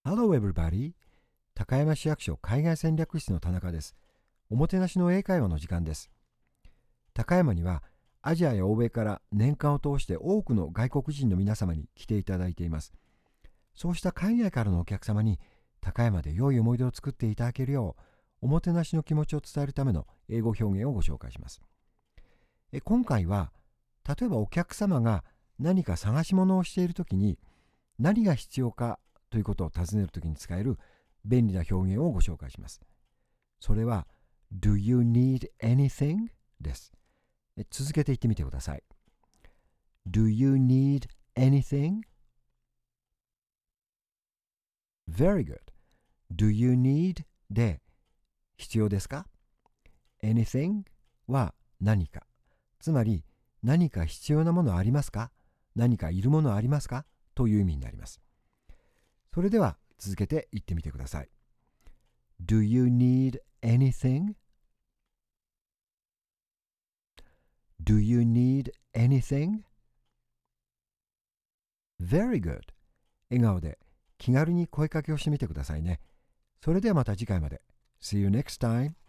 Hello everybody! 高山市役所海外戦略室の田中です。おもてなしの英会話の時間です。高山にはアジアや欧米から年間を通して多くの外国人の皆様に来ていただいています。そうした海外からのお客様に高山で良い思い出を作っていただけるよう、おもてなしの気持ちを伝えるための英語表現をご紹介します。今回は、例えばお客様が何か探し物をしているときに何が必要かということを尋ねるときに使える便利な表現をご紹介します。それは Do you need anything? です。続けて言ってみてください。Do you need anything? Very good. Do you need で必要ですか？ Anything は何か。つまり何か必要なものありますか？何かいるものありますか？という意味になります。それでは続けて言ってみてください。Do you need anything? Do you need anything? Very good. 笑顔で気軽に声かけをしてみてくださいね。それではまた次回まで。See you next time.